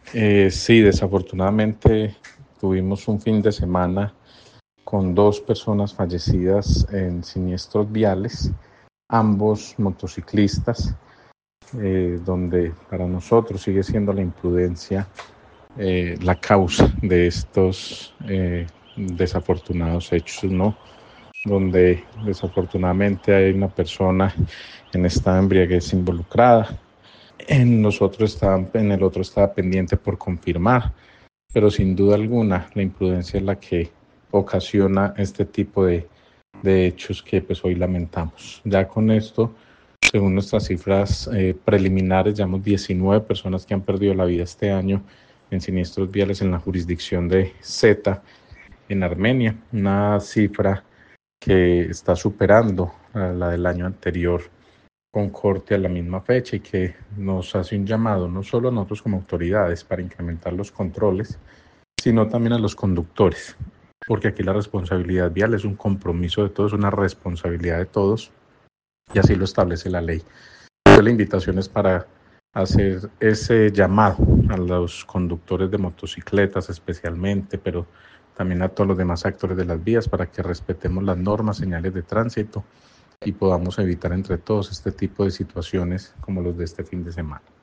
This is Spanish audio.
Sí, desafortunadamente tuvimos un fin de semana con dos personas fallecidas en siniestros viales, ambos motociclistas, donde para nosotros sigue siendo la imprudencia la causa de estos desafortunados hechos, ¿no? Donde desafortunadamente hay una persona en esta embriaguez involucrada. En el otro estaba pendiente por confirmar, pero sin duda alguna la imprudencia es la que ocasiona este tipo de hechos que pues hoy lamentamos. Ya con esto, según nuestras cifras preliminares, llevamos 19 personas que han perdido la vida este año en siniestros viales en la jurisdicción de Z en Armenia, una cifra que está superando a la del año anterior con corte a la misma fecha y que nos hace un llamado no solo a nosotros como autoridades para incrementar los controles, sino también a los conductores, porque aquí la responsabilidad vial es un compromiso de todos, una responsabilidad de todos, y así lo establece la ley. Entonces, la invitación es para hacer ese llamado a los conductores de motocicletas especialmente, pero también a todos los demás actores de las vías para que respetemos las normas, señales de tránsito y podamos evitar entre todos este tipo de situaciones como los de este fin de semana.